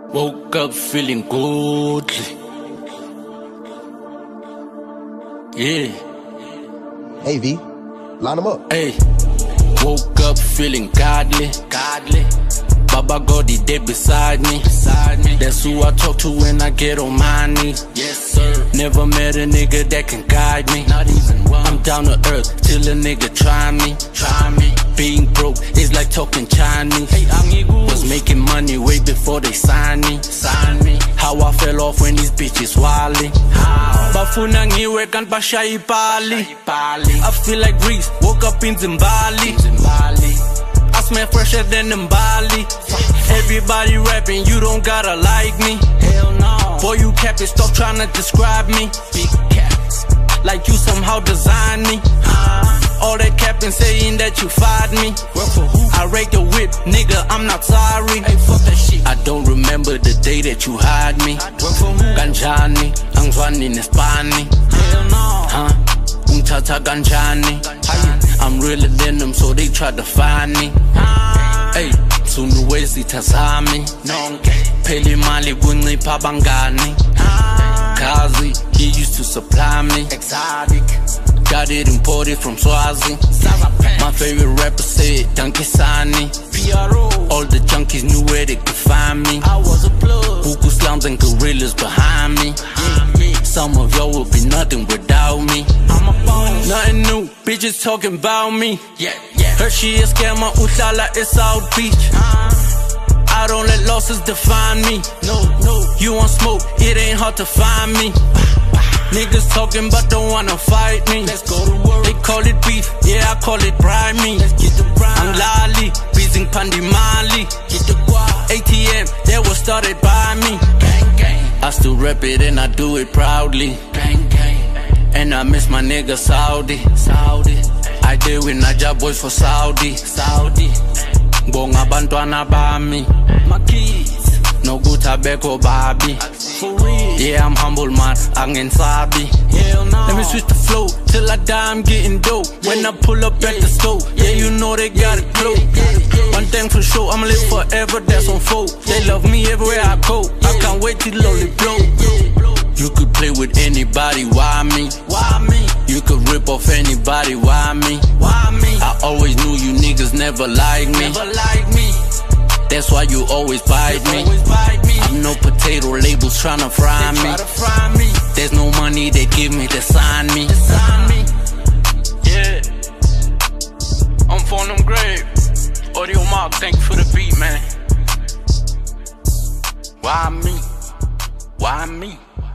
Woke up feeling good. Yeah. Hey V, line them up. Hey. Woke up feeling godly. Baba God, he dead beside me. That's who I talk to when I get on my knees. Yes, sir. Never met a nigga that can guide me. Not even one. I'm down to earth till a nigga try me. Being broke is like talking Chinese. Hey, was making money way before they signed me. How I fell off when these bitches wildin'. Bafuna ngiwe kanti bashaya ipali. I feel like Reese, woke up in Zimbabwe. I smell fresher than Mbali. Everybody rapping, you don't gotta like me. Hell no. Boy, you capping, stop trying to describe me. Big caps, like you somehow designed me. All that capping saying that you fired me. Work for who? I rake the whip, nigga, I'm not sorry. Hey, fuck that shit. I don't remember the day that you hired me. Work for who? Ganjani, angzwani nespani. Hell no. Umtata ganjani. I'm realer than them, so they tried to find me. Hey, sunuwezi tazami. Peli mali kuncipha bangani. Kazi, he used to supply me. Exotic. Got it imported from Swazi. My favorite rapper said Donkey Sani. All the junkies knew where they could find me. I was a plug. Buku slums and gorillas behind me. Some of y'all would be nothing without me. I'm a boss. Nothing new, bitches talking about me. Heard she a scammer, Uhlala is South Beach. I don't let losses define me. No, you want smoke, it ain't hard to find me. Niggas talking but don't wanna fight me. Let's go to work. They call it beef, yeah, I call it brimy. Let's get the brine. I'm Lali, beating Pandi Mali. Get the guap. ATM, that was started by me. Gang, gang. I still rap it and I do it proudly. Gang, gang. And I miss my nigga Saudi. I did with Naja boys for Saudi. Bonga bantwana bami. My kids. No good tobacco, baby. For real. Yeah, I'm humble, man. Angensabi. Hell no. Let me switch the flow. Till I die, I'm getting dope. When I pull up at the stove, yeah, you know they got it close. One thing for sure, I'ma live forever, that's on folk. They love me everywhere I go. I can't wait till lowly blow. You could play with anybody, why me? You could rip off anybody, why me? I always knew you niggas never liked me. That's why you always bite me. I'm no potato labels tryna fry me. There's no money they give me to sign me. Yeah, I'm from them grave. Audio Mark, thank you for the beat, man. Why me?